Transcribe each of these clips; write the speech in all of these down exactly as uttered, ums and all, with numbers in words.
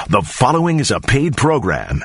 The following is a paid program.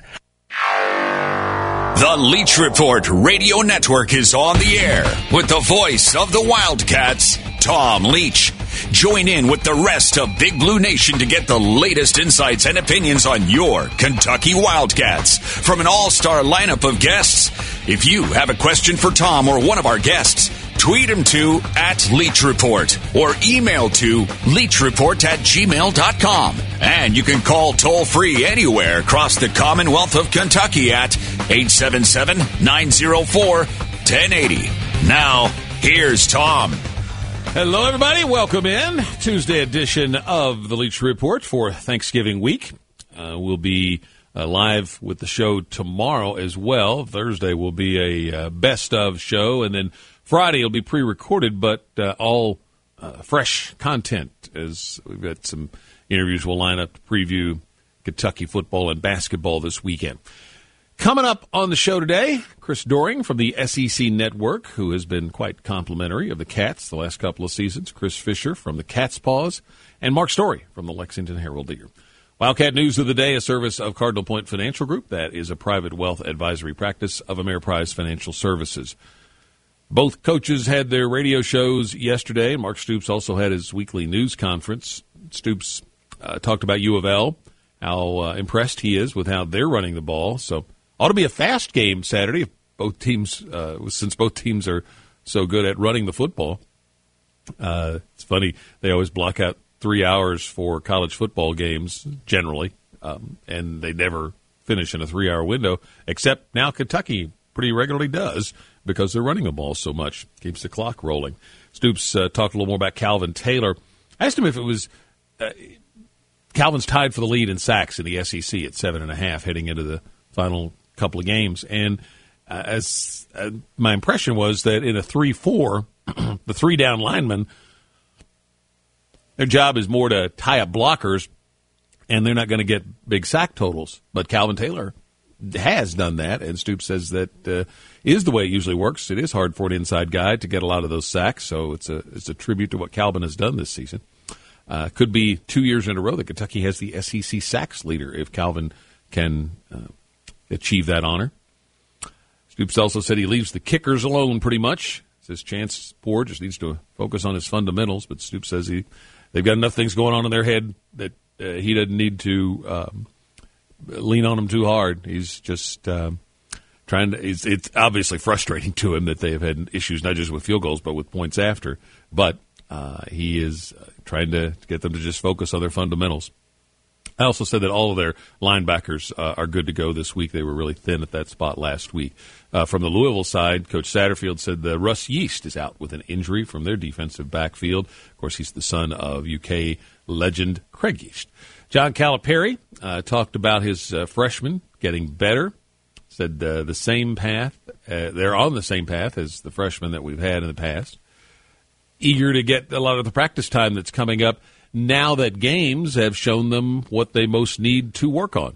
The Leach Report Radio Network is on the air with the voice of the Wildcats, Tom Leach. Join in with the rest of Big Blue Nation to get the latest insights and opinions on your Kentucky Wildcats from an all-star lineup of guests. If you have a question for Tom or one of our guests, tweet him to at Leach Report or email to leachreport at gmail dot com. And you can call toll-free anywhere across the Commonwealth of Kentucky at eight seven seven, nine oh four, one oh eight oh. Now, here's Tom. Hello, everybody. Welcome in. Tuesday edition of the Leach Report for Thanksgiving week. Uh, we'll be uh, live with the show tomorrow as well. Thursday will be a uh, best of show, and then Friday will be pre-recorded, but uh, all uh, fresh content, as we've got some interviews we'll line up to preview Kentucky football and basketball this weekend. Coming up on the show today, Chris Doering from the S E C Network, who has been quite complimentary of the Cats the last couple of seasons, Chris Fisher from the Cat's Paws, and Mark Story from the Lexington Herald-Leader. Wildcat News of the Day, a service of Cardinal Point Financial Group. That is a private wealth advisory practice of Ameriprise Financial Services. Both coaches had their radio shows yesterday. Mark Stoops also had his weekly news conference. Stoops uh, talked about U of L, how uh, impressed he is with how they're running the ball. So ought to be a fast game Saturday if both teams, uh, since both teams are so good at running the football. Uh, it's funny, they always block out three hours for college football games generally, um, and they never finish in a three-hour window, except now Kentucky pretty regularly does, because they're running the ball so much. Keeps the clock rolling. Stoops uh, talked a little more about Calvin Taylor. I asked him if it was uh, Calvin's tied for the lead in sacks in the S E C at seven and a half heading into the final couple of games. And uh, as uh, my impression was that in a three four, the three-down linemen, their job is more to tie up blockers, and they're not going to get big sack totals. But Calvin Taylor has done that, and Stoops says that uh, is the way it usually works. It is hard for an inside guy to get a lot of those sacks, so it's a it's a tribute to what Calvin has done this season. Uh, could be two years in a row that Kentucky has the S E C sacks leader if Calvin can uh, achieve that honor. Stoops also said he leaves the kickers alone pretty much. Says Chance Poore just needs to focus on his fundamentals, but Stoops says he they've got enough things going on in their head that uh, he doesn't need to um, lean on them too hard. He's just um, trying to. It's, it's obviously frustrating to him that they have had issues not just with field goals but with points after. But uh, he is trying to get them to just focus on their fundamentals. I also said that all of their linebackers uh, are good to go this week. They were really thin at that spot last week. Uh, from the Louisville side, Coach Satterfield said that Russ Yeast is out with an injury from their defensive backfield. Of course, he's the son of U K legend Craig Yeast. John Calipari uh, talked about his uh, freshmen getting better, said uh, the same path. Uh, they're on the same path as the freshmen that we've had in the past. Eager to get a lot of the practice time that's coming up now that games have shown them what they most need to work on.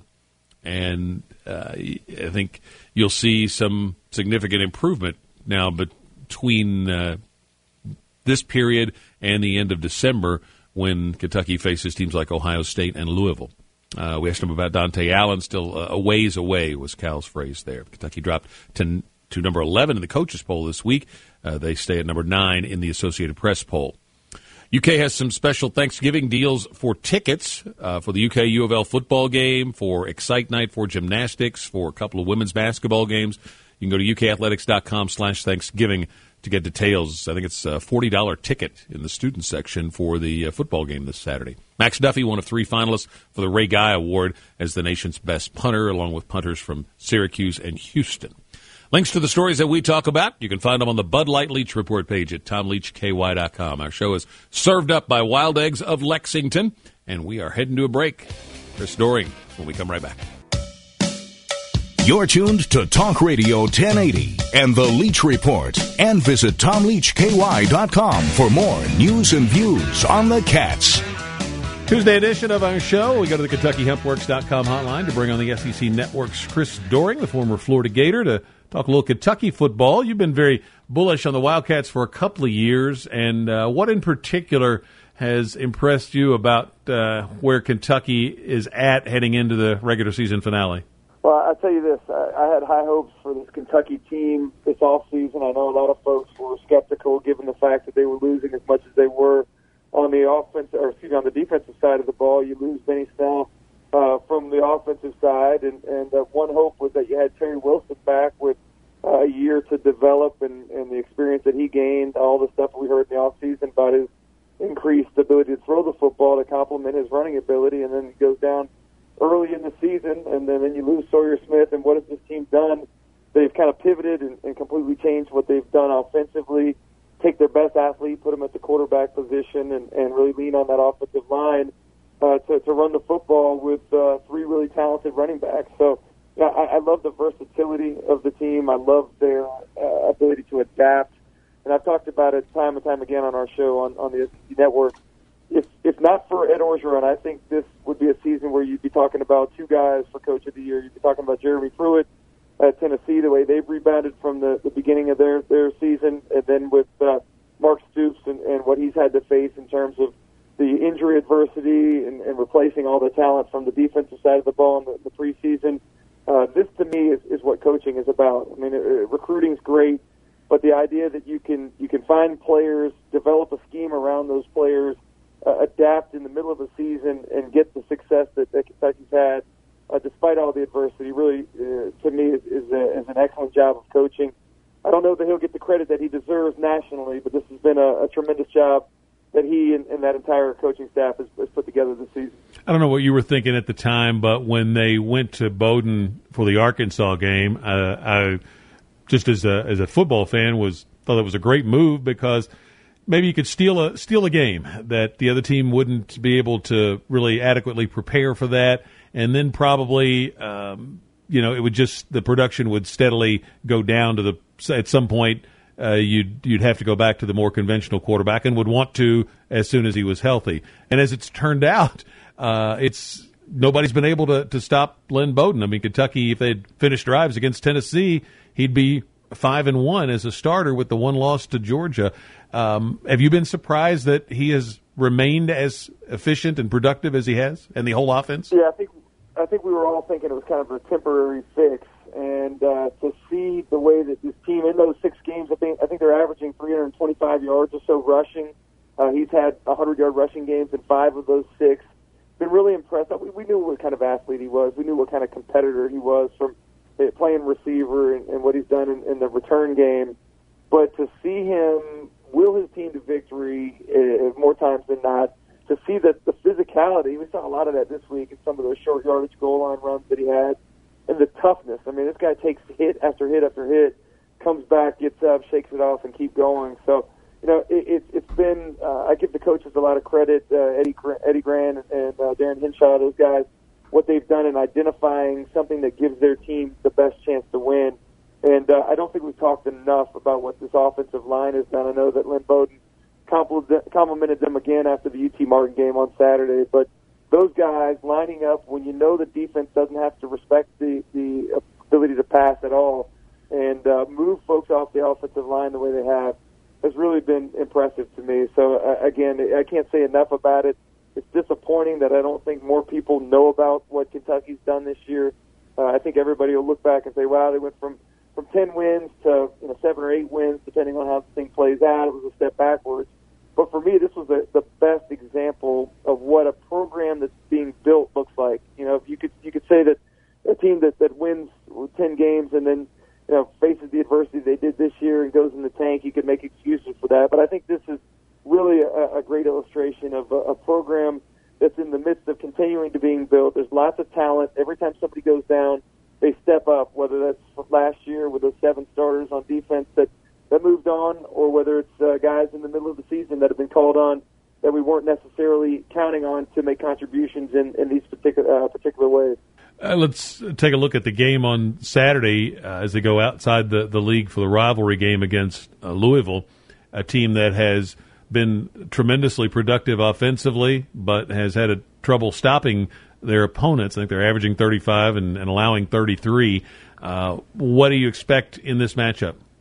And uh, I think you'll see some significant improvement now between uh, this period and the end of December when Kentucky faces teams like Ohio State and Louisville. Uh, we asked him about Dante Allen, still a ways away was Cal's phrase there. Kentucky dropped to, to number eleven in the coaches poll this week. Uh, they stay at number nine in the Associated Press poll. U K has some special Thanksgiving deals for tickets uh, for the U K U of L football game, for Excite Night, for gymnastics, for a couple of women's basketball games. You can go to U K athletics dot com slash Thanksgiving to get details. I think it's a forty dollars ticket in the student section for the uh, football game this Saturday. Max Duffy, one of three finalists for the Ray Guy Award as the nation's best punter, along with punters from Syracuse and Houston. Links to the stories that we talk about, you can find them on the Bud Light Leach Report page at tom leach k y dot com. Our show is served up by Wild Eggs of Lexington, and we are heading to a break. Chris Doering when we come right back. You're tuned to Talk Radio ten eighty and the Leach Report, and visit tom leach k y dot com for more news and views on the Cats. Tuesday edition of our show, we go to the Kentucky Hemp Works dot com hotline to bring on the S E C Network's Chris Doering, the former Florida Gator, to talk a little Kentucky football. You've been very bullish on the Wildcats for a couple of years, and uh, what in particular has impressed you about uh, where Kentucky is at heading into the regular season finale? Well, I'll tell you this. I, I had high hopes for this Kentucky team this offseason. I know a lot of folks were skeptical given the fact that they were losing as much as they were on the offense, or excuse me, on the defensive side of the ball. You lose Benny Snell uh, from the offensive side, and, and uh, one hope was that you had Terry Wilson back with uh, a year to develop and, and the experience that he gained, all the stuff we heard in the offseason about his increased ability to throw the football to complement his running ability, and then he goes down early in the season, and then, then you lose Sawyer Smith, and what has this team done? They've kind of pivoted and, and completely changed what they've done offensively, take their best athlete, put them at the quarterback position, and, and really lean on that offensive line uh, to, to run the football with uh, three really talented running backs. So yeah, I, I love the versatility of the team. I love their uh, ability to adapt. And I've talked about it time and time again on our show on, on the S E C Network. If if not for Ed Orgeron, I think this would be a season where you'd be talking about two guys for Coach of the Year. You'd be talking about Jeremy Pruitt at Tennessee, the way they've rebounded from the, the beginning of their, their season, and then with uh, Mark Stoops and, and what he's had to face in terms of the injury adversity and, and replacing all the talent from the defensive side of the ball in the, the preseason. Uh, this, to me, is, is what coaching is about. I mean, uh, recruiting's great, but the idea that you can you can find players, develop a scheme around those players, uh, adapt in the middle of the season, and get the success that, that Kentucky's had, uh, despite all the adversity, really, uh, to me, is, is, a, is an excellent job of coaching. I don't know that he'll get the credit that he deserves nationally, but this has been a, a tremendous job that he and, and that entire coaching staff has, has put together this season. I don't know what you were thinking at the time, but when they went to Bowdoin for the Arkansas game, uh, I just as a as a football fan was thought it was a great move because maybe you could steal a steal a game that the other team wouldn't be able to really adequately prepare for that, and then probably um, you know it would just the production would steadily go down to the at some point. Uh, you'd you'd have to go back to the more conventional quarterback and would want to as soon as he was healthy. And as it's turned out, uh, it's nobody's been able to, to stop Lynn Bowden. I mean, Kentucky, if they'd finished drives against Tennessee, he'd be five and one as a starter with the one loss to Georgia. Um, have you been surprised that he has remained as efficient and productive as he has, and the whole offense? Yeah, I think I think we were all thinking it was kind of a temporary fix. And uh, to see the way that this team in those six games, I think I think they're averaging three hundred twenty-five yards or so rushing. Uh, he's had one hundred-yard rushing games in five of those six. Been really impressed. We, we knew what kind of athlete he was. We knew what kind of competitor he was from uh, playing receiver and, and what he's done in, in the return game. But to see him will his team to victory uh, more times than not, to see that the physicality, we saw a lot of that this week in some of those short yardage goal line runs that he had. And the toughness. I mean, this guy takes hit after hit after hit, comes back, gets up, shakes it off, and keep going. So, you know, it, it, it's been, uh, I give the coaches a lot of credit, uh, Eddie, Eddie Grant and uh, Darren Hinshaw, those guys, what they've done in identifying something that gives their team the best chance to win. And uh, I don't think we've talked enough about what this offensive line has done. I know that Lynn Bowden complimented them again after the U T Martin game on Saturday, but those guys lining up when you know the defense doesn't have to respect the, the ability to pass at all and uh, move folks off the offensive line the way they have has really been impressive to me. So, uh, again, I can't say enough about it. It's disappointing that I don't think more people know about what Kentucky's done this year. Uh, I think everybody will look back and say, wow, they went from, from ten wins to you know seven or eight wins, depending on how the thing plays out. It was a step backwards. But for me, this was the, the best example of what a program that's being built looks like. You know, if you could you could say that a team that, that wins ten games and then you know faces the adversity they did this year and goes in the tank, you could make excuses for that. But I think this is really a, a great illustration of a, a program that's in the midst of continuing to being built. There's lots of talent. Every time somebody goes down, they step up, whether that's from last year with those seven starters on defense that that moved on, or whether it's uh, guys in the middle of the season that have been called on that we weren't necessarily counting on to make contributions in, in these particular uh, particular ways. Uh, let's take a look at the game on Saturday uh, as they go outside the, the league for the rivalry game against uh, Louisville, a team that has been tremendously productive offensively but has had a trouble stopping their opponents. I think they're averaging thirty-five and, and allowing thirty-three. Uh, what do you expect in this matchup?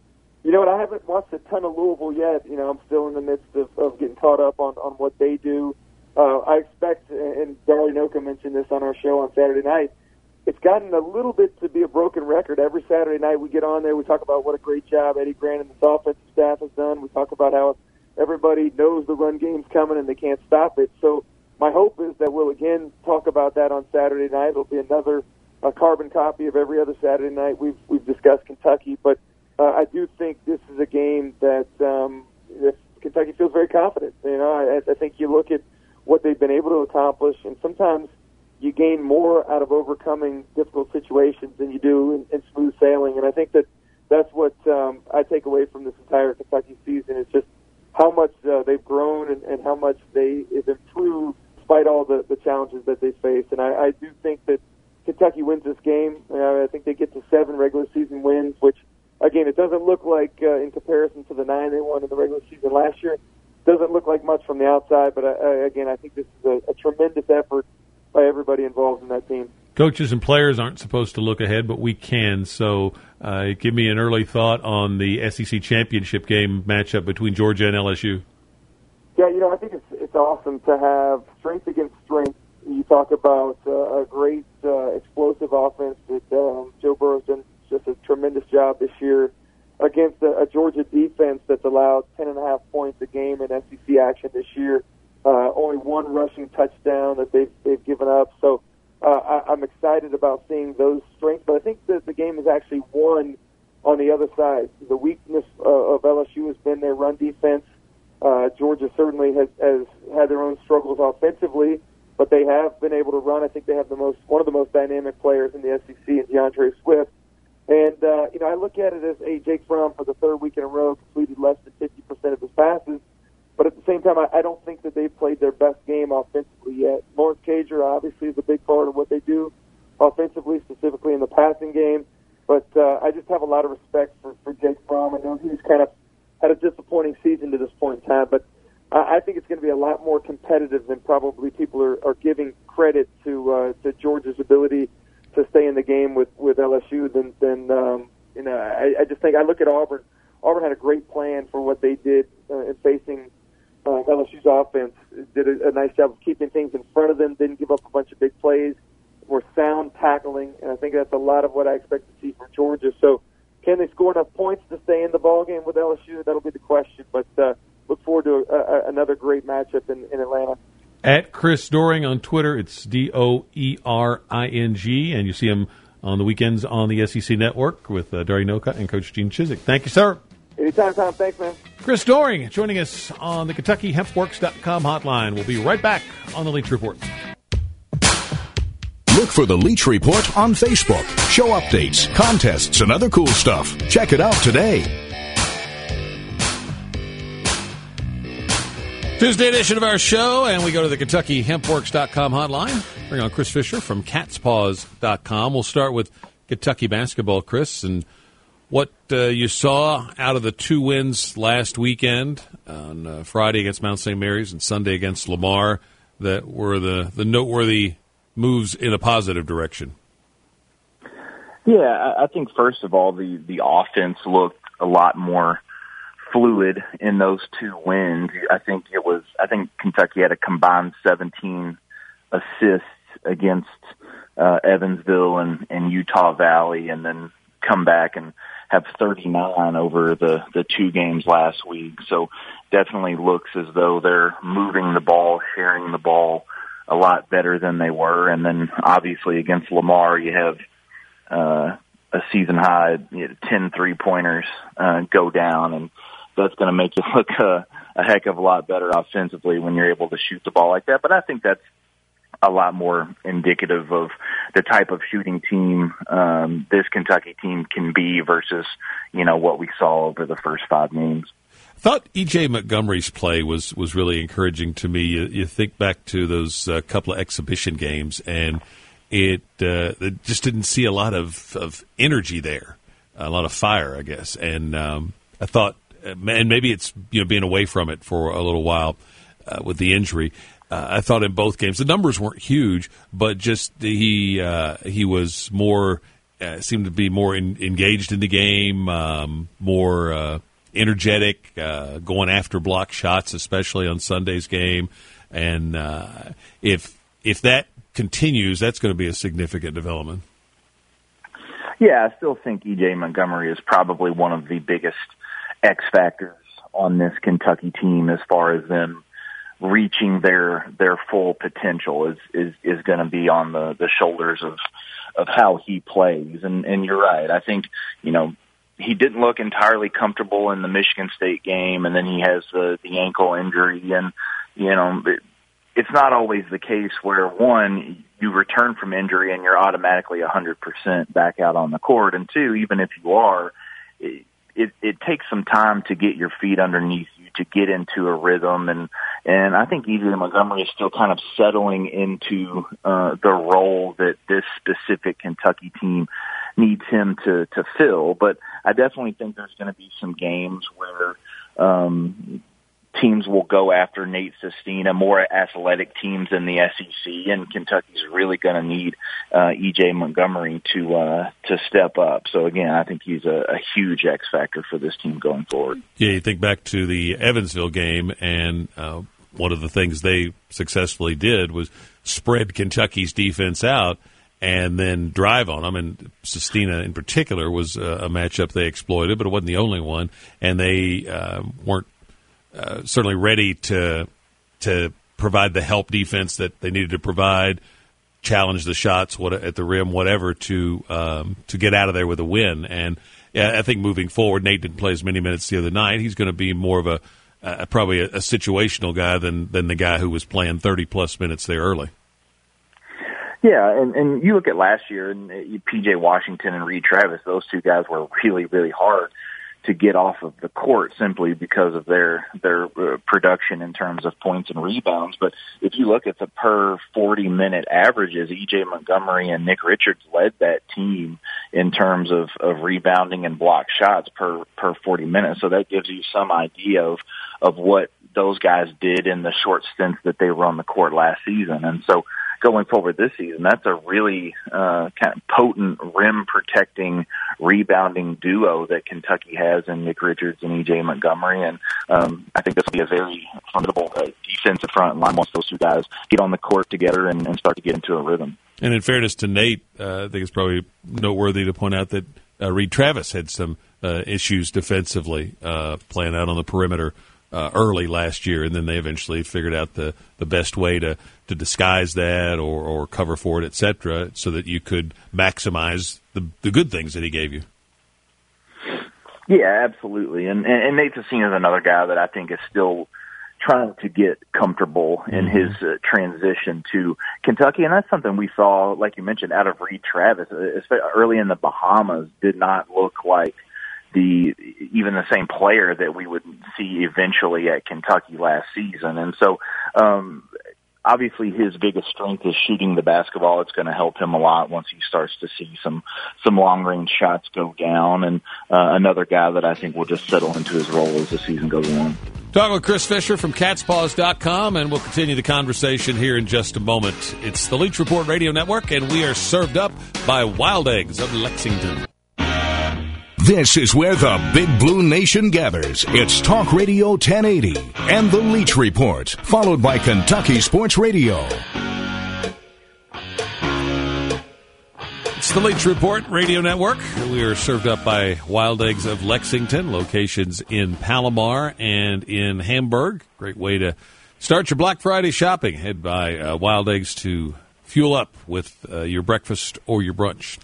You know what? I haven't watched a ton of Louisville yet. You know, I'm still in the midst of, of getting caught up on, on what they do. Uh, I expect, and Darlie Noka mentioned this on our show on Saturday night, it's gotten a little bit to be a broken record. Every Saturday night we get on there, we talk about what a great job Eddie Grant and his offensive staff has done. We talk about how everybody knows the run game's coming and they can't stop it. So my hope is that we'll again talk about that on Saturday night. It'll be another a carbon copy of every other Saturday night. We've we've discussed Kentucky, but uh, I do think this is a game that um, if Kentucky feels very confident. You know, I, I think you look at what they've been able to accomplish, and sometimes you gain more out of overcoming difficult situations than you do in, in smooth sailing. And I think that that's what um, I take away from this entire Kentucky season is just how much uh, they've grown and, and how much they have improved despite all the, the challenges that they face. And I, I do think that Kentucky wins this game. Uh, I think they get to seven regular season wins, which, again, it doesn't look like, uh, in comparison to the nine they won in the regular season last year, doesn't look like much from the outside. But, uh, again, I think this is a, a tremendous effort by everybody involved in that team. Coaches and players aren't supposed to look ahead, but we can. So uh, give me an early thought on the S E C championship game matchup between Georgia and L S U. Yeah, you know, I think it's it's awesome to have strength against strength. You talk about uh, a great uh, explosive offense that um, Joe Burrow's done just a tremendous job this year against a, a Georgia defense that's allowed ten and a half points a game in S E C action this year. Uh, only one rushing touchdown that they've they've given up. So uh, I, I'm excited about seeing those strengths. But I think that the game is actually won on the other side. The weakness uh, of L S U has been their run defense. Uh, Georgia certainly has, has had their own struggles offensively, but they have been able to run. I think they have the most one of the most dynamic players in the S E C in DeAndre Swift. And, uh, you know, I look at it as, hey, Jake Fromm for the third week in a row completed less than fifty percent of his passes. But at the same time, I, I don't think that they've played their best game offensively yet. Lawrence Cager obviously is a big part of what they do offensively, specifically in the passing game. But uh, I just have a lot of respect for, for Jake Fromm. I know he's kind of had a disappointing season to this point in time, but I think it's going to be a lot more competitive than probably people are, are giving credit to uh, to Georgia's ability to stay in the game with, with L S U. Than, than um, you know, I, I just think I look at Auburn. Auburn had a great plan for what they did uh, in facing uh, L S U's offense. Did a, a nice job of keeping things in front of them. Didn't give up a bunch of big plays. Were sound tackling, and I think that's a lot of what I expect to see from Georgia. So, can they score enough points to stay in the ballgame with L S U? That'll be the question. But uh, look forward to a, a, another great matchup in, in Atlanta. At Chris Doering on Twitter, it's D O E R I N G, and you see him on the weekends on the S E C Network with uh, Darlie Noka and Coach Gene Chizik. Thank you, sir. Anytime, Tom. Thanks, man. Chris Doering joining us on the Kentucky Hemp Works dot com hotline. We'll be right back on the Leach Report. Look for the Leach Report on Facebook. Show updates, contests, and other cool stuff. Check it out today. Tuesday edition of our show, and we go to the Kentucky Hemp Works dot com hotline. Bring on Chris Fisher from Cats Paws dot com. We'll start with Kentucky basketball, Chris, and what uh, you saw out of the two wins last weekend on uh, Friday against Mount Saint Mary's and Sunday against Lamar that were the, the noteworthy moves in a positive direction. Yeah, I think first of all, the, the offense looked a lot more fluid in those two wins. I think it was, I think Kentucky had a combined seventeen assists against uh, Evansville and, and Utah Valley, and then come back and have thirty-nine over the, the two games last week. So definitely looks as though they're moving the ball, sharing the ball a lot better than they were. And then obviously against Lamar, you have uh, a season high you know, ten three-pointers uh, go down, and that's going to make you look a, a heck of a lot better offensively when you're able to shoot the ball like that. But I think that's a lot more indicative of the type of shooting team um, this Kentucky team can be versus, you know, what we saw over the first five games. I thought E J Montgomery's play was, was really encouraging to me. You, you think back to those uh, couple of exhibition games, and it, uh, it just didn't see a lot of, of energy there, a lot of fire, I guess. And um, I thought, and maybe it's you know being away from it for a little while uh, with the injury. Uh, I thought in both games the numbers weren't huge, but just he uh, he was more uh, seemed to be more in, engaged in the game, um, more uh, energetic, uh, going after block shots, especially on Sunday's game. And uh, if if that continues, that's going to be a significant development. Yeah, I still think E J Montgomery is probably one of the biggest X factors on this Kentucky team as far as them reaching their their full potential is is, is going to be on the, the shoulders of of how he plays. And, and you're right. I think, you know, he didn't look entirely comfortable in the Michigan State game, and then he has the, the ankle injury. And, you know, it, it's not always the case where, one, you return from injury and you're automatically one hundred percent back out on the court. And two, even if you are, it, it, it takes some time to get your feet underneath you, to get into a rhythm. And, and I think E J Montgomery is still kind of settling into uh, the role that this specific Kentucky team needs him to, to fill. But I definitely think there's going to be some games where um, teams will go after Nate Sestina, more athletic teams in the S E C, and Kentucky's really going to need uh, E J Montgomery to uh, to step up. So again, I think he's a, a huge X factor for this team going forward. Yeah, you think back to the Evansville game, and uh, one of the things they successfully did was spread Kentucky's defense out and then drive on them. And Sestina in particular was a matchup they exploited, but it wasn't the only one, and they uh, weren't Uh, certainly ready to to provide the help defense that they needed to provide, challenge the shots what, at the rim, whatever, to um, to get out of there with a win. And yeah, I think moving forward, Nate didn't play as many minutes the other night. He's going to be more of a uh, probably a, a situational guy than than the guy who was playing thirty plus minutes there early. Yeah, and, and you look at last year, and P J Washington and Reed Travis, those two guys were really, really hard to get off of the court simply because of their their uh, production in terms of points and rebounds. But if you look at the per forty-minute averages, E J Montgomery and Nick Richards led that team in terms of, of rebounding and block shots per, per forty minutes. So that gives you some idea of, of what those guys did in the short stints that they were on the court last season. And so going forward this season, that's a really uh, kind of potent rim-protecting, rebounding duo that Kentucky has in Nick Richards and E J Montgomery. And um, I think this will be a very formidable uh, defensive front line once those two guys get on the court together and, and start to get into a rhythm. And in fairness to Nate, uh, I think it's probably noteworthy to point out that uh, Reed Travis had some uh, issues defensively uh, playing out on the perimeter Uh, early last year, and then they eventually figured out the, the best way to, to disguise that or, or cover for it, et cetera, so that you could maximize the, the good things that he gave you. Yeah, absolutely. And, and, and Nate Sestina is another guy that I think is still trying to get comfortable in mm-hmm. his uh, transition to Kentucky, and that's something we saw, like you mentioned, out of Reed Travis, especially early in the Bahamas, did not look like the even the same player that we would see eventually at Kentucky last season. And so um, obviously his biggest strength is shooting the basketball. It's going to help him a lot once he starts to see some, some long-range shots go down. And uh, another guy that I think will just settle into his role as the season goes on. Talking with Chris Fisher from catspaws dot com, and we'll continue the conversation here in just a moment. It's the Leach Report Radio Network, and we are served up by Wild Eggs of Lexington. This is where the Big Blue Nation gathers. It's Talk Radio ten eighty and the Leach Report, followed by Kentucky Sports Radio. It's the Leach Report Radio Network. We are served up by Wild Eggs of Lexington, locations in Palomar and in Hamburg. Great way to start your Black Friday shopping. Head by uh, Wild Eggs to fuel up with uh, your breakfast or your brunch.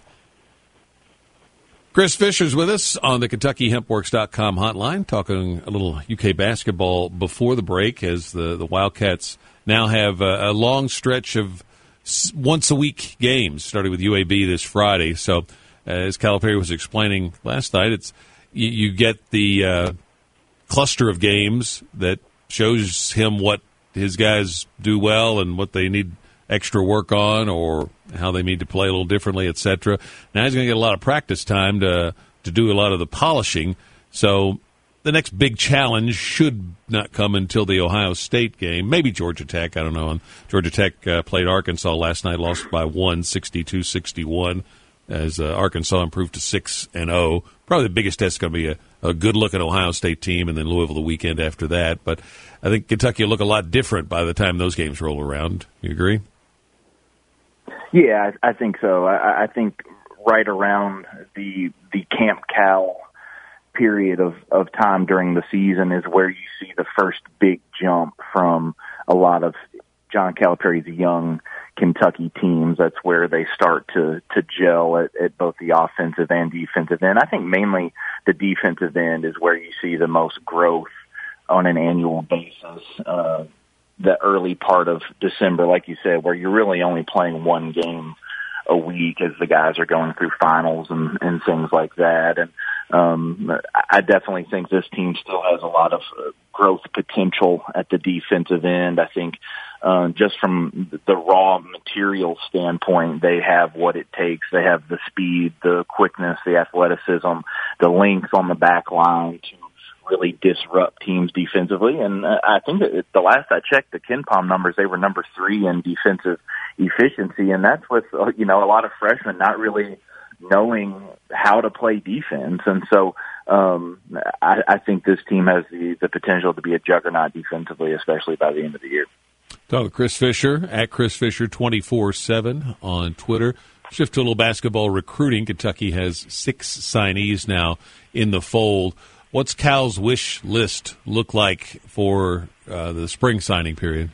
Chris Fisher's with us on the Kentucky Hemp Works dot com hotline, talking a little U K basketball before the break, as the, the Wildcats now have a, a long stretch of once-a-week games, starting with U A B this Friday. So, uh, as Calipari was explaining last night, it's you, you get the uh, cluster of games that shows him what his guys do well and what they need extra work on, or how they need to play a little differently, et cetera. Now he's going to get a lot of practice time to to do a lot of the polishing. So the next big challenge should not come until the Ohio State game, maybe Georgia Tech. I don't know. And Georgia Tech uh, played Arkansas last night, lost by one, sixty-two sixty-one. as uh, Arkansas improved to six and zero. Probably the biggest test is going to be a, a good-looking Ohio State team, and then Louisville the weekend after that. But I think Kentucky will look a lot different by the time those games roll around. You agree? Yeah, I, I think so. I, I think right around the the Camp Cal period of, of time during the season is where you see the first big jump from a lot of John Calipari's young Kentucky teams. That's where they start to, to gel at, at both the offensive and defensive end. I think mainly the defensive end is where you see the most growth on an annual basis. Uh, the early part of December, like you said, where you're really only playing one game a week as the guys are going through finals and, and things like that. And um, I definitely think this team still has a lot of growth potential at the defensive end. I think uh, just from the raw material standpoint, they have what it takes. They have the speed, the quickness, the athleticism, the length on the back line to really disrupt teams defensively. And uh, I think that the last I checked, the KenPom numbers, they were number three in defensive efficiency. And that's with, uh, you know, a lot of freshmen not really knowing how to play defense. And so um, I, I think this team has the, the potential to be a juggernaut defensively, especially by the end of the year. Talk with Chris Fisher at Chris Fisher twenty-four seven on Twitter. Shift to a little basketball recruiting. Kentucky has six signees now in the fold. What's Cal's wish list look like for uh, the spring signing period?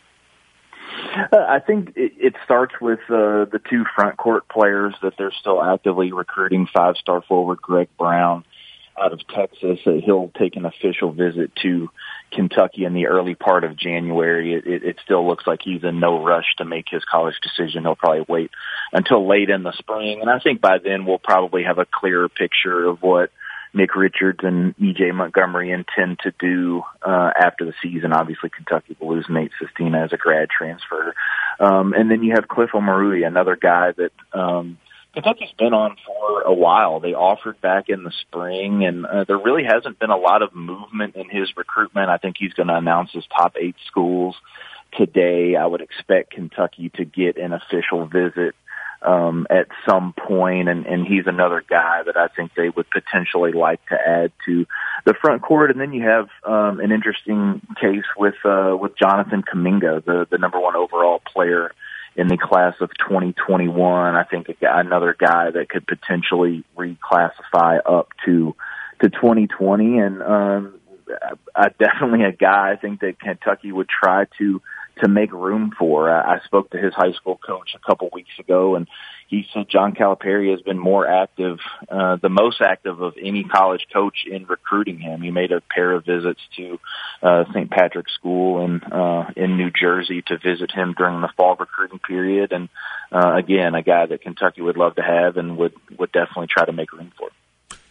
Uh, I think it, it starts with uh, the two front court players that they're still actively recruiting. Five-star forward Greg Brown out of Texas. Uh, he'll take an official visit to Kentucky in the early part of January. It, it, it still looks like he's in no rush to make his college decision. He'll probably wait until late in the spring. And I think by then we'll probably have a clearer picture of what Nick Richards and E J Montgomery intend to do uh, after the season. Obviously, Kentucky will lose Nate Sestina as a grad transfer. Um, and then you have Cliff Omoruyi, another guy that um, Kentucky's been on for a while. They offered back in the spring, and uh, there really hasn't been a lot of movement in his recruitment. I think he's going to announce his top eight schools today. I would expect Kentucky to get an official visit Um, at some point, and, and he's another guy that I think they would potentially like to add to the front court. And then you have um, an interesting case with uh, with Jonathan Kuminga, the, the number one overall player in the class of twenty twenty-one. I think a guy, another guy that could potentially reclassify up to to twenty twenty, and um, I, definitely a guy I think that Kentucky would try to to make room for. I spoke to his high school coach a couple weeks ago, and he said John Calipari has been more active, uh, the most active of any college coach in recruiting him. He made a pair of visits to uh, Saint Patrick's School in, uh, in New Jersey to visit him during the fall recruiting period. And uh, again, a guy that Kentucky would love to have and would, would definitely try to make room for.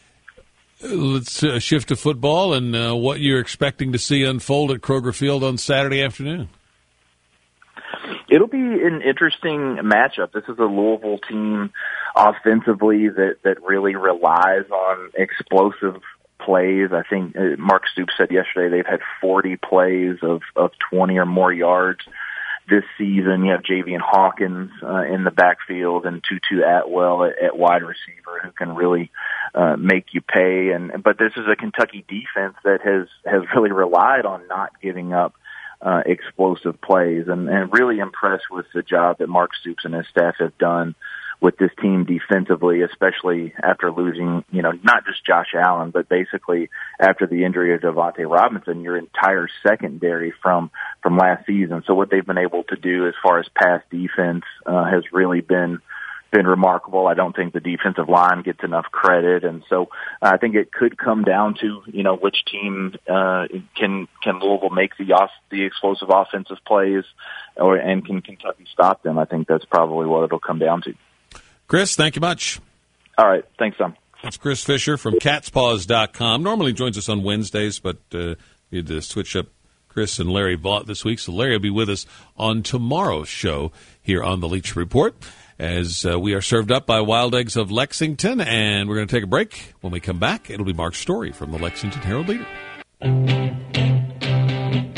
Let's uh, shift to football and uh, what you're expecting to see unfold at Kroger Field on Saturday afternoon. It'll be an interesting matchup. This is a Louisville team offensively that, that really relies on explosive plays. I think uh, Mark Stoops said yesterday they've had forty plays of, of twenty or more yards this season. You have Javian Hawkins uh, in the backfield and Tutu Atwell at, at wide receiver who can really uh, make you pay. And but this is a Kentucky defense that has, has really relied on not giving up Uh, explosive plays, and, and really impressed with the job that Mark Stoops and his staff have done with this team defensively, especially after losing, you know, not just Josh Allen, but basically after the injury of Devontae Robinson, your entire secondary from, from last season. So what they've been able to do as far as pass defense uh, has really been been remarkable. I don't think the defensive line gets enough credit, and so uh, I think it could come down to, you know, which team uh, can can Louisville make the off, the explosive offensive plays, or and can Kentucky stop them? I think that's probably what it'll come down to. Chris, thank you much. All right, thanks, Tom. That's Chris Fisher from cats paws dot com. Normally joins us on Wednesdays, but uh, we had to switch up Chris and Larry Vaught this week, so Larry will be with us on tomorrow's show here on the Leach Report, as uh, we are served up by Wild Eggs of Lexington, and we're going to take a break. When we come back, it'll be Mark Story from the Lexington Herald-Leader.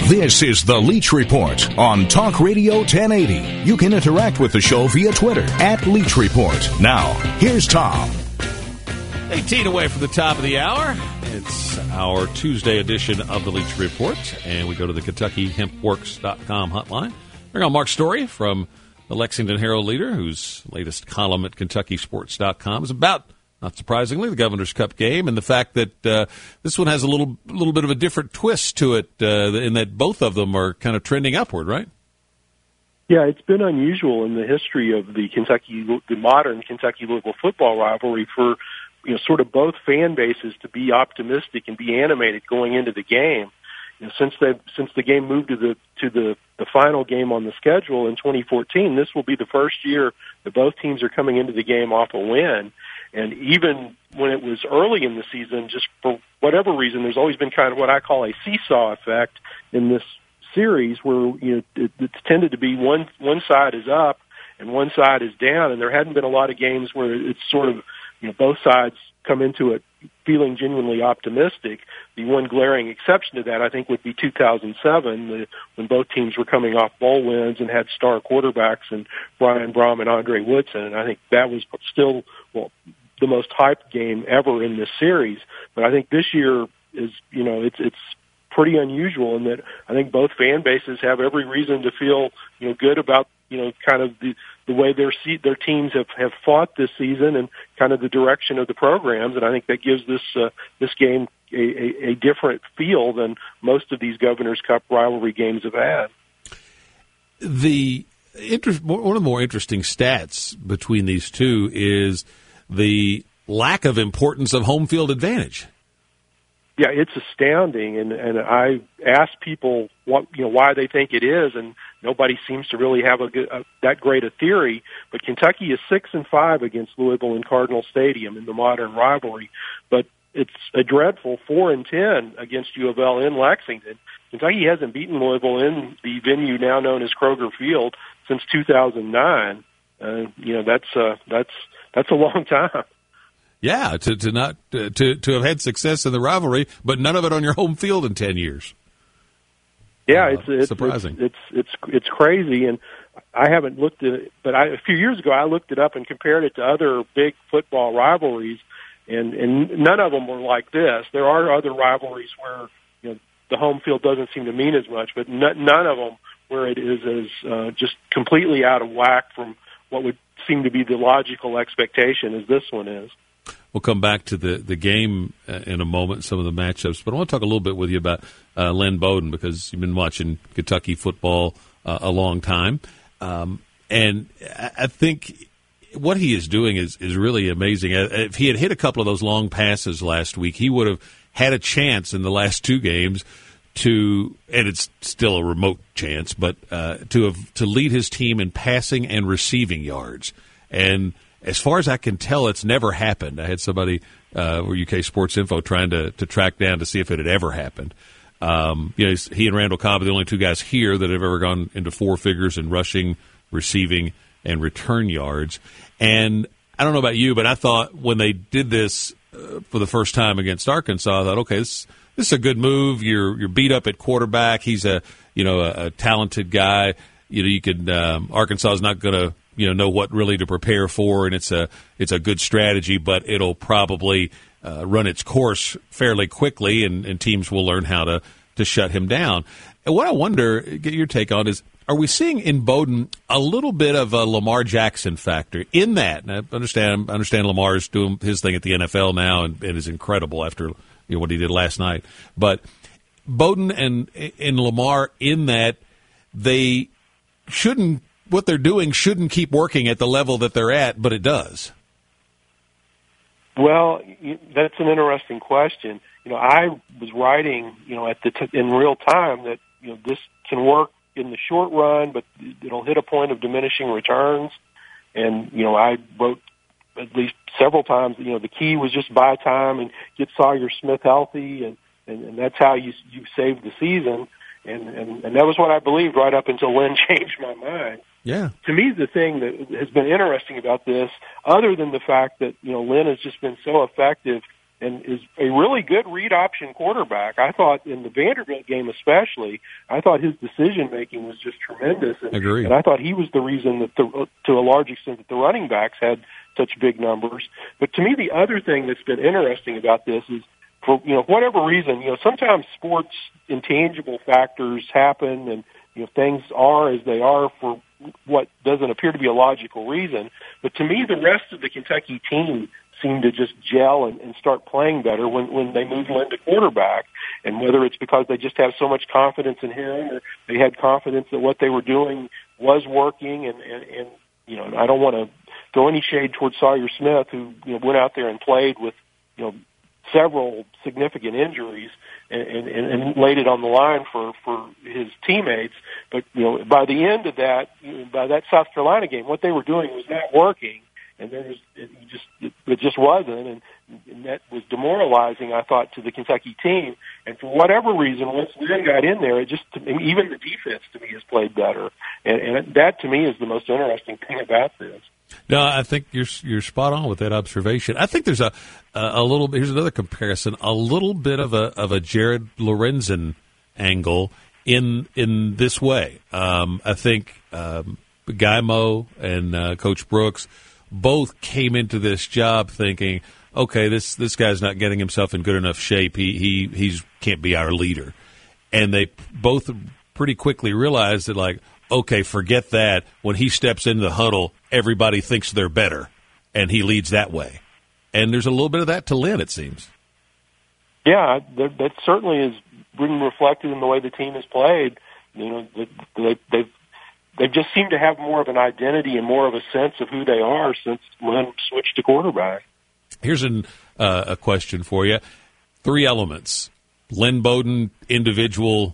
This is The Leach Report on Talk Radio ten eighty. You can interact with the show via Twitter at Leach Report. Now, here's Tom. eighteen away from the top of the hour. It's our Tuesday edition of The Leach Report, and we go to the Kentucky Hemp Works dot com hotline. Bring on Mark Story from the Lexington Herald-Leader, whose latest column at Kentucky Sports dot com is about, not surprisingly, the Governor's Cup game and the fact that uh, this one has a little little bit of a different twist to it uh, in that both of them are kind of trending upward, right? Yeah, it's been unusual in the history of the Kentucky, the modern Kentucky-Louisville football rivalry for, you know, sort of both fan bases to be optimistic and be animated going into the game. You know, since the since the game moved to the to the, the final game on the schedule in twenty fourteen, this will be the first year that both teams are coming into the game off a win. And even when it was early in the season, just for whatever reason, there's always been kind of what I call a seesaw effect in this series, where you know it, it's tended to be one one side is up and one side is down, and there hadn't been a lot of games where it's sort of, you know, both sides come into it feeling genuinely optimistic. The one glaring exception to that, I think, would be two thousand seven, the, when both teams were coming off bowl wins and had star quarterbacks in Brian Brom and Andre Woodson. And I think that was still, well, the most hyped game ever in this series. But I think this year is, you know, it's it's pretty unusual in that I think both fan bases have every reason to feel, you know, good about, you know, kind of the, the way their their teams have, have fought this season and kind of the direction of the programs. And I think that gives this uh, this game a, a, a different feel than most of these Governor's Cup rivalry games have had. The inter- one of the more interesting stats between these two is the lack of importance of home field advantage. Yeah, it's astounding, and and I asked people what, you know, why they think it is, and nobody seems to really have a, a that great a theory. But Kentucky is six and five against Louisville in Cardinal Stadium in the modern rivalry, but it's a dreadful four and ten against U of L in Lexington. Kentucky hasn't beaten Louisville in the venue now known as Kroger Field since two thousand nine. Uh, you know, that's uh, that's that's a long time. Yeah, to to not to to have had success in the rivalry, but none of it on your home field in ten years. Yeah, uh, it's, it's surprising. It's, it's it's it's crazy, and I haven't looked at it, but I, a few years ago I looked it up and compared it to other big football rivalries, and and none of them were like this. There are other rivalries where, you know, the home field doesn't seem to mean as much, but n- none of them where it is as uh, just completely out of whack from what would seem to be the logical expectation as this one is. We'll come back to the, the game uh, in a moment, some of the matchups. But I want to talk a little bit with you about uh, Lynn Bowden, because you've been watching Kentucky football uh, a long time. Um, and I, I think what he is doing is, is really amazing. If he had hit a couple of those long passes last week, he would have had a chance in the last two games to, and it's still a remote chance, but uh, to have to lead his team in passing and receiving yards. And as far as I can tell, it's never happened. I had somebody, uh, U K Sports Info, trying to, to track down to see if it had ever happened. Um, you know, he and Randall Cobb are the only two guys here that have ever gone into four figures in rushing, receiving, and return yards. And I don't know about you, but I thought when they did this uh, for the first time against Arkansas, I thought, okay, this, this is a good move. You're you're beat up at quarterback. He's a you know a, a talented guy. You know, you could um, Arkansas is not going to you know know what really to prepare for, and it's a it's a good strategy, but it'll probably uh, run its course fairly quickly, and, and teams will learn how to to shut him down. And what I wonder, get your take on, is, are we seeing in Bowden a little bit of a Lamar Jackson factor in that? And I understand I understand Lamar's doing his thing at the N F L now and, and is incredible after you know what he did last night, but Bowden and and Lamar in that they shouldn't. What they're doing shouldn't keep working at the level that they're at, but it does. Well, that's an interesting question. You know, I was writing, you know, at the t- in real time that, you know, this can work in the short run, but it'll hit a point of diminishing returns. And, you know, I wrote at least several times, you know, the key was just buy time and get Sawyer Smith healthy, and, and, and that's how you you save the season. And, and, and that was what I believed right up until Lynn changed my mind. Yeah. To me, the thing that has been interesting about this, other than the fact that, you know, Lynn has just been so effective and is a really good read option quarterback. I thought in the Vanderbilt game especially, I thought his decision-making was just tremendous. And, Agreed. and I thought he was the reason that, the, to a large extent, that the running backs had such big numbers. But to me, the other thing that's been interesting about this is, for you know whatever reason, you know sometimes sports intangible factors happen, and you know things are as they are for what doesn't appear to be a logical reason. But to me, the rest of the Kentucky team seemed to just gel and, and start playing better when, when they moved Lynn to quarterback. And whether it's because they just have so much confidence in him, or they had confidence that what they were doing was working, and, and, and you know, I don't want to throw any shade towards Sawyer Smith, who you know, went out there and played with you know several significant injuries and, and, and laid it on the line for, for his teammates. But, you know, by the end of that, you know, by that South Carolina game, what they were doing was not working. And there was, it just, it, it just wasn't. And, and that was demoralizing, I thought, to the Kentucky team. And for whatever reason, once Lynn got in there, it just, even the defense to me has played better. And, and that to me is the most interesting thing about this. No, I think you're you're spot on with that observation. I think there's a a, a little. Here's another comparison. A little bit of a of a Jared Lorenzen angle in in this way. Um, I think um, Guy Mo and uh, Coach Brooks both came into this job thinking, okay, this this guy's not getting himself in good enough shape. He he he's can't be our leader, and they both pretty quickly realized that, like, okay, forget that. When he steps into the huddle, everybody thinks they're better, and he leads that way. And there's a little bit of that to Lynn, it seems. Yeah, that, that certainly is been reflected in the way the team has played. You know, they, they've they've just seemed to have more of an identity and more of a sense of who they are since Lynn switched to quarterback. Here's an, uh, a question for you. Three elements: Lynn Bowden, individual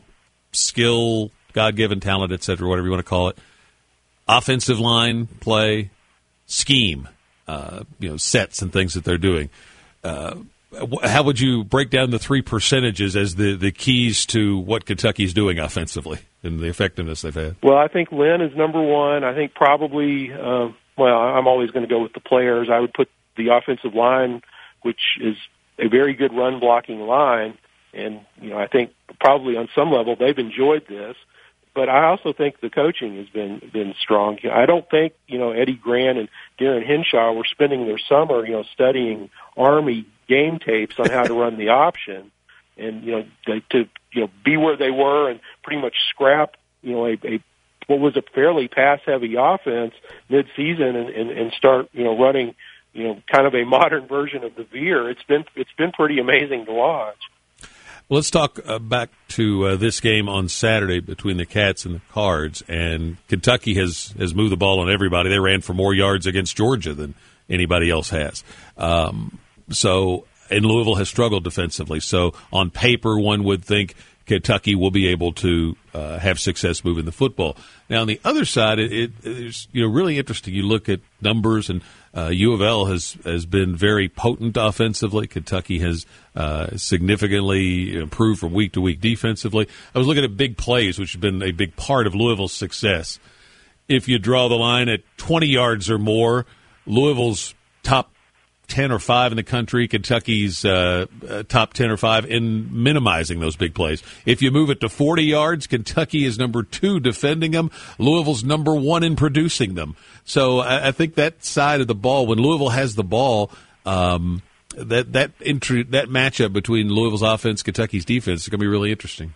skill, God-given talent, et cetera, whatever you want to call it. Offensive line play, scheme, uh, you know, sets and things that they're doing. Uh, how would you break down the three percentages as the, the keys to what Kentucky's doing offensively and the effectiveness they've had? Well, I think Lynn is number one. I think probably, uh, well, I'm always going to go with the players. I would put the offensive line, which is a very good run-blocking line, and, you know, I think probably on some level they've enjoyed this. But I also think the coaching has been been strong. I don't think, you know, Eddie Grant and Darren Henshaw were spending their summer, you know, studying Army game tapes on how to run the option, and you know, they, to you know be where they were and pretty much scrap, you know, a, a what was a fairly pass heavy offense mid-season and, and, and start, you know, running, you know, kind of a modern version of the veer. It's been it's been pretty amazing to watch. Well, let's talk uh, back to uh, this game on Saturday between the Cats and the Cards. And Kentucky has, has moved the ball on everybody. They ran for more yards against Georgia than anybody else has. Um, so, and Louisville has struggled defensively. So, on paper, one would think Kentucky will be able to uh, have success moving the football. Now, on the other side, it, it it's you know really interesting. You look at numbers, and uh, U of L has has been very potent offensively. Kentucky has uh, significantly improved from week to week defensively. I was looking at big plays, which have been a big part of Louisville's success. If you draw the line at twenty yards or more, Louisville's top ten or five in the country, Kentucky's uh, uh, top ten or five in minimizing those big plays. If you move it to forty yards, Kentucky is number two defending them. Louisville's number one in producing them. So I, I think that side of the ball, when Louisville has the ball, um, that that intro, that matchup between Louisville's offense, Kentucky's defense is going to be really interesting.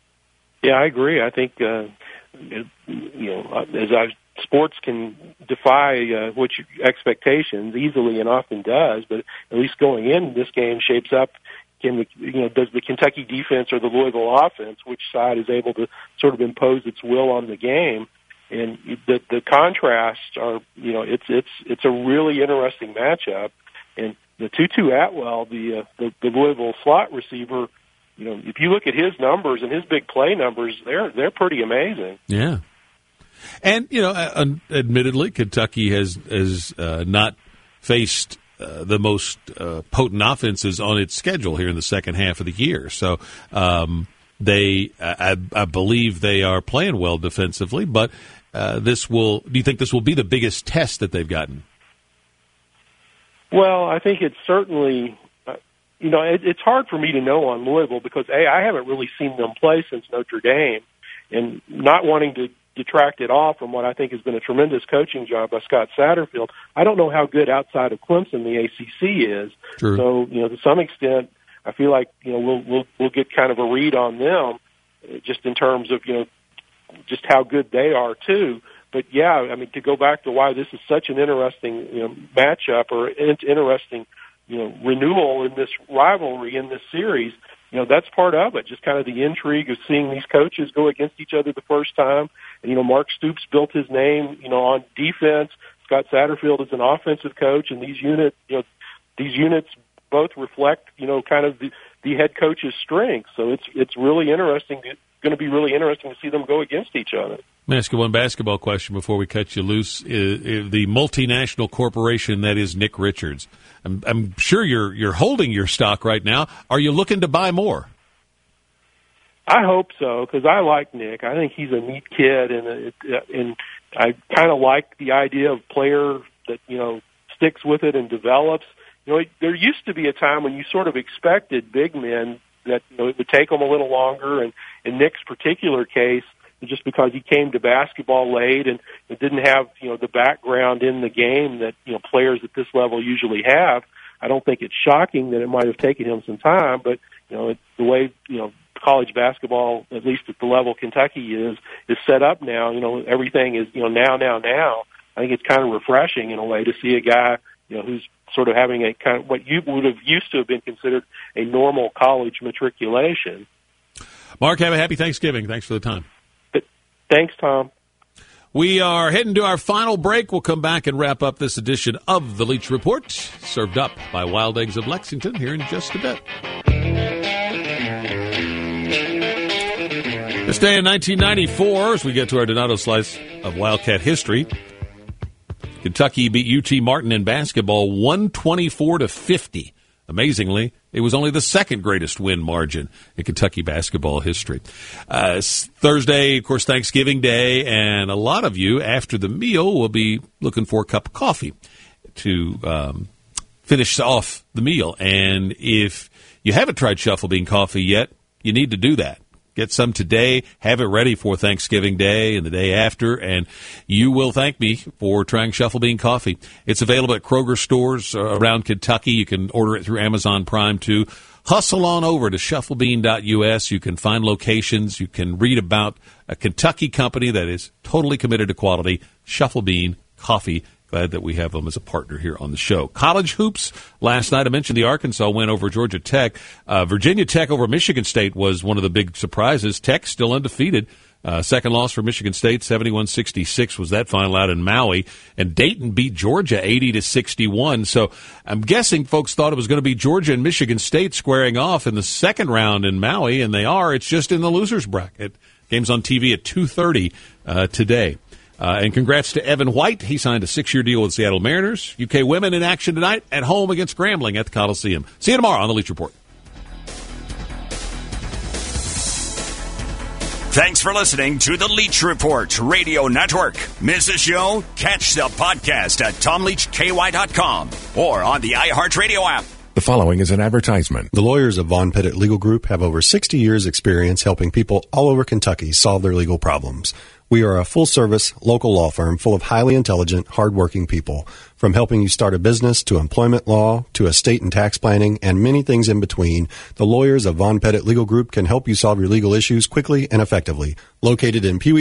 Yeah, I agree. I think uh, it, you know, as I. Sports can defy uh, which expectations easily and often does, but at least going in, this game shapes up. Can the, you know, does the Kentucky defense or the Louisville offense, which side is able to sort of impose its will on the game? And the the contrasts are, you know, it's it's it's a really interesting matchup. And the Tutu Atwell, the uh, the, the Louisville slot receiver, you know, if you look at his numbers and his big play numbers, they're they're pretty amazing. Yeah. And, you know, uh, admittedly, Kentucky has, has uh, not faced uh, the most uh, potent offenses on its schedule here in the second half of the year. So um, they, I, I believe they are playing well defensively, but uh, this will, do you think this will be the biggest test that they've gotten? Well, I think it's certainly, uh, you know, it, it's hard for me to know on Louisville because, A, I haven't really seen them play since Notre Dame, and not wanting to detract it off from what I think has been a tremendous coaching job by Scott Satterfield. I don't know how good outside of Clemson the A C C is. True. So, you know, to some extent, I feel like, you know, we'll, we'll, we'll get kind of a read on them just in terms of, you know, just how good they are too. But yeah, I mean, to go back to why this is such an interesting, you know, matchup or an interesting, you know, renewal in this rivalry, in this series, you know, that's part of it. Just kind of the intrigue of seeing these coaches go against each other the first time. And, you know, Mark Stoops built his name, you know, on defense. Scott Satterfield is an offensive coach, and these unit, you know, these units both reflect, you know, kind of the, the head coach's strengths. So it's it's really interesting. It's going to be really interesting to see them go against each other. Let me ask you one basketball question before we cut you loose. Is, is the multinational corporation that is Nick Richards. I'm, I'm sure you're you're holding your stock right now. Are you looking to buy more? I hope so, because I like Nick. I think he's a neat kid, and it, and I kind of like the idea of player that, you know, sticks with it and develops. You know, there used to be a time when you sort of expected big men that, you know, it would take them a little longer, and in Nick's particular case, just because he came to basketball late and it didn't have, you know, the background in the game that, you know, players at this level usually have. I don't think it's shocking that it might have taken him some time, but, you know, it's the way, you know, college basketball, at least at the level Kentucky is, is set up now. You know, everything is, you know, now, now, now. I think it's kind of refreshing in a way to see a guy, you know, who's sort of having a kind of what you would have used to have been considered a normal college matriculation. Mark, have a happy Thanksgiving. Thanks for the time. Thanks, Tom. We are heading to our final break. We'll come back and wrap up this edition of the Leach Report, served up by Wild Eggs of Lexington here in just a bit. This day in nineteen ninety-four, as we get to our Donato slice of Wildcat history, Kentucky beat U T Martin in basketball one twenty-four to fifty. Amazingly, it was only the second greatest win margin in Kentucky basketball history. Uh, Thursday, of course, Thanksgiving Day, and a lot of you, after the meal, will be looking for a cup of coffee to um, finish off the meal. And if you haven't tried Shuffle Bean coffee yet, you need to do that. Get some today, have it ready for Thanksgiving Day and the day after, and you will thank me for trying Shuffle Bean coffee. It's available at Kroger stores around Kentucky. You can order it through Amazon Prime, too. Hustle on over to shuffle bean dot U S. You can find locations. You can read about a Kentucky company that is totally committed to quality. Shuffle Bean Coffee. Glad that we have them as a partner here on the show. College hoops last night. I mentioned the Arkansas win over Georgia Tech. Uh, Virginia Tech over Michigan State was one of the big surprises. Tech still undefeated. Uh, second loss for Michigan State, seventy-one sixty-six was that final out in Maui. And Dayton beat Georgia eighty to sixty-one. So I'm guessing folks thought it was going to be Georgia and Michigan State squaring off in the second round in Maui, and they are. It's just in the losers bracket. Game's on T V at two thirty uh, today. Uh, and congrats to Evan White. He signed a six-year deal with Seattle Mariners. U K women in action tonight at home against Grambling at the Coliseum. See you tomorrow on the Leach Report. Thanks for listening to the Leach Report Radio Network. Miss a show? Catch the podcast at tom leach k y dot com or on the iHeartRadio app. The following is an advertisement. The lawyers of Von Pettit Legal Group have over sixty years experience helping people all over Kentucky solve their legal problems. We are a full-service, local law firm full of highly intelligent, hard-working people. From helping you start a business to employment law to estate and tax planning and many things in between, the lawyers of Von Pettit Legal Group can help you solve your legal issues quickly and effectively. Located in Pewee